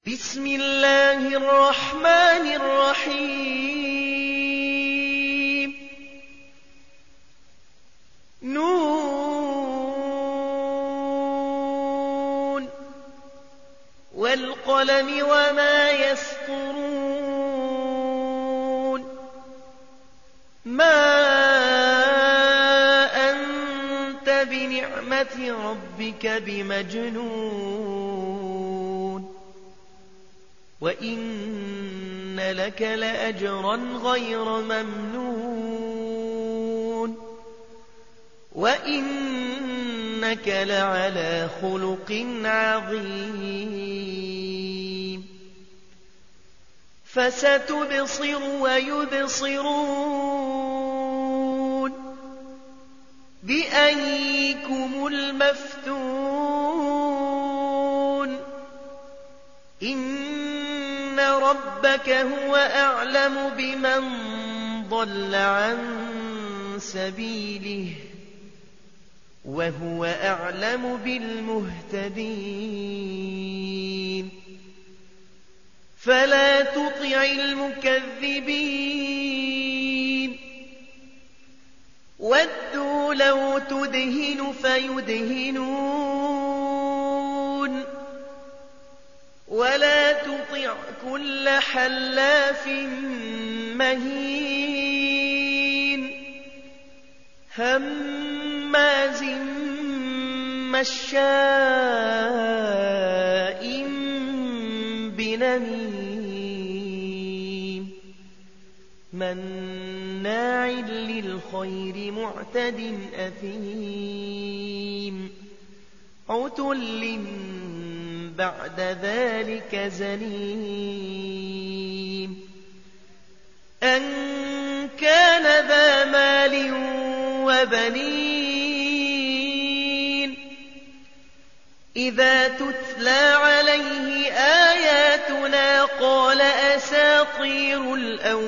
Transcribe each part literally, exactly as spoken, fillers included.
بسم الله الرحمن الرحيم نون والقلم وما يسطرون ما أنت بنعمة ربك بمجنون وإن لك لأجرا غير ممنون وإنك لعلى خلق عظيم فستبصر ويبصرون بأيكم المفتون إن ربك هو أعلم بمن ضل عن سبيله وهو أعلم بالمهتدين فلا تطع المكذبين ودوا لو تدهن فيدهنون ولا تطع كل حلاف مهين هماز مشاء بنميم مناع للخير معتد أثيم عتل بعد ذلك زنيم أن كان ذا مال وبنين إذا تتلى عليه آياتنا قال أساطير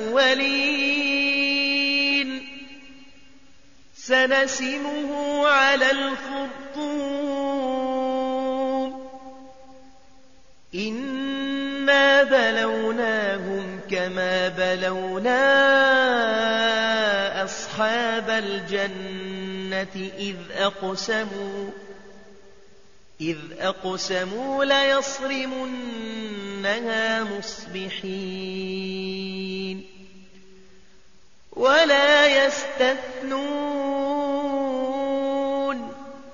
الأولين سنسمه على الخرطوم إنا بلوناهم كما بلونا أصحاب الجنة إذ أقسموا إذ أقسموا ليصرمنها مصبحين ولا يستثنون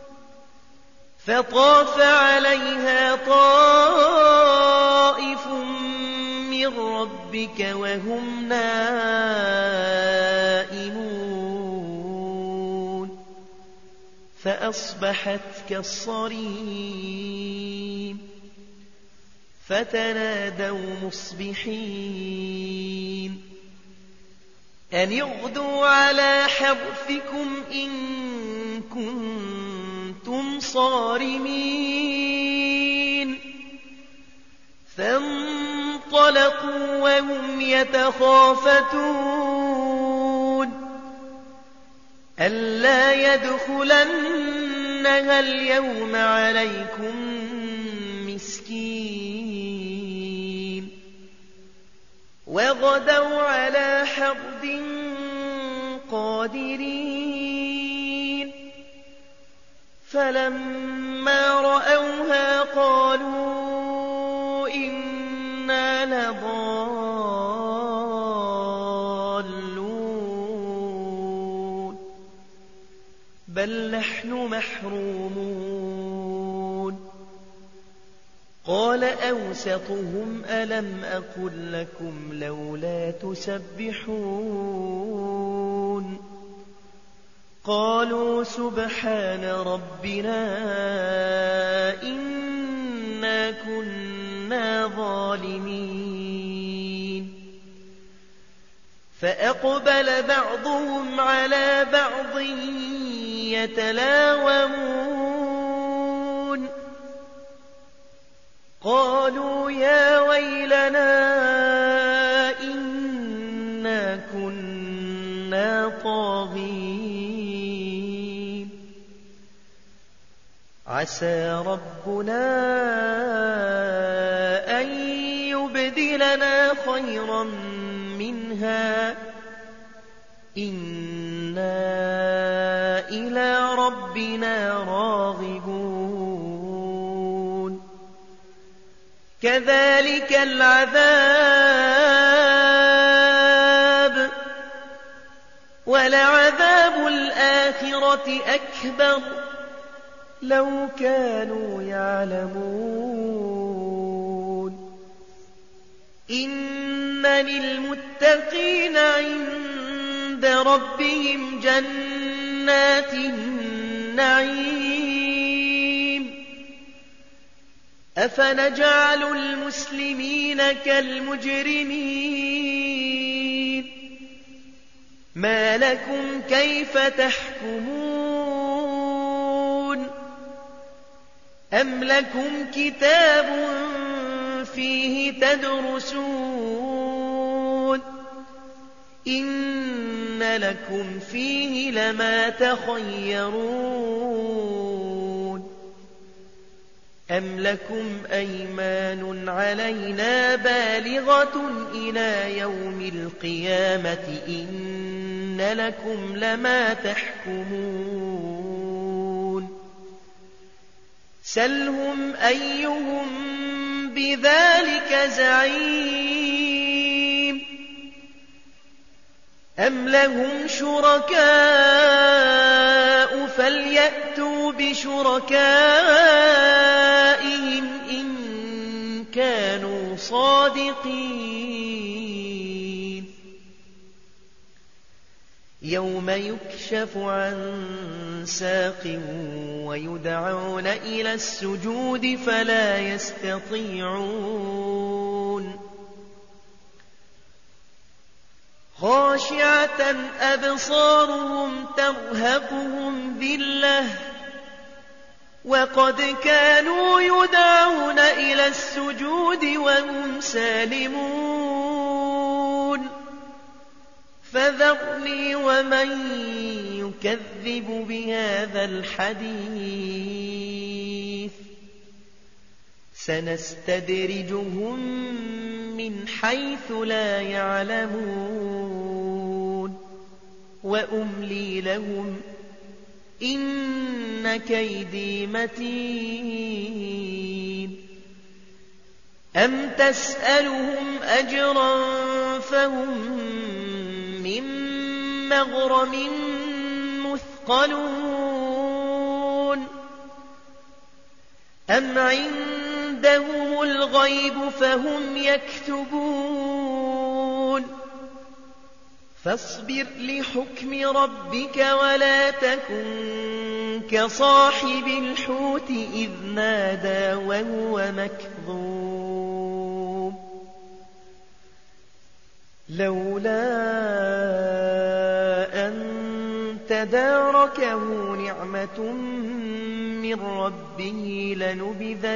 فطاف عليها طائف من ربك وهم نائمون فأصبحت كالصريم فتنادوا مصبحين أن اغدوا على حرثكم إن كنتم صارمين فانطلقوا وهم يتخافتون ألا يدخلنها اليوم عليكم مسكين وغدوا على حرد قادرين فلما رأوها قالوا إنا لضالون بل نحن محرومون قال أوسطهم ألم أقل لكم لولا تسبحون قالوا سبحان ربنا إنا كنا ظالمين فأقبل بعضهم على بعض يتلاومون قالوا يا ويلنا إنا كنا طاغين عسى ربنا أن يبدلنا خيرا منها إنا إلى ربنا راغبون كذلك العذاب ولعذاب الآخرة أكبر لو كانوا يعلمون إن للمتقين عند ربهم جنات النعيم أفنجعل المسلمين كالمجرمين ما لكم كيف تحكمون أم لكم كتاب فيه تدرسون إن لكم فيه لما تخيرون أم لكم أيمان علينا بالغة إلى يوم القيامة إن لكم لما تحكمون سلهم أيهم بذلك زعيم أم لهم شركاء فليأتوا بشركائهم إن كانوا صادقين يوم يكشف عن ساق ويدعون إلى السجود فلا يستطيعون خاشعة أبصارهم ترهقهم ذلة وقد كانوا يدعون إلى السجود وهم سالمون فذرني ومن يكذب بهذا الحديث سنستدرجهم من حيث لا يعلمون وأملي لهم إن كيدي متين أم تسألهم أجرا فهم من مغرم مثقلون أم عندهم الغيب فهم يكتبون فاصبر لحكم ربك ولا تكن كصاحب الحوت إذ نادى وهو مكظوم لولا أن تداركه نعمة من ربه لنبذ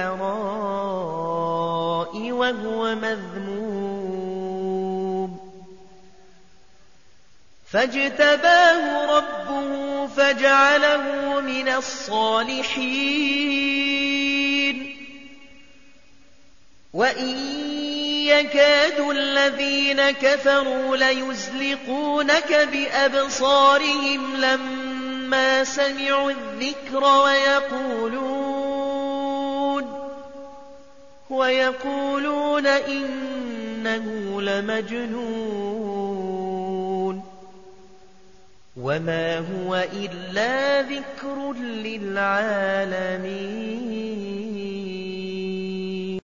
بالعراء وهو مذموم فاجتباه ربه فجعله من الصالحين وإن يكاد الذين كفروا ليزلقونك بأبصارهم لما سمعوا الذكر ويقولون ويقولون إنه لمجنون وما هو إلا ذكر للعالمين